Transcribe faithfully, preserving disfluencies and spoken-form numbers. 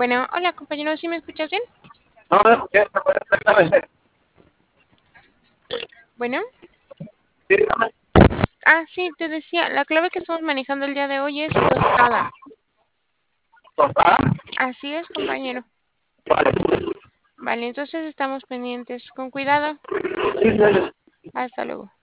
Bueno, hola compañero, ¿sí me escuchas bien? No, no escuché perfectamente. Bueno, Sí, dígame. ah, sí, te decía, la clave que estamos manejando el día de hoy es tostada. ¿Tostada? Así es, compañero. Vale. Vale, entonces estamos pendientes. Con cuidado. Sí, sí, sí. Hasta luego.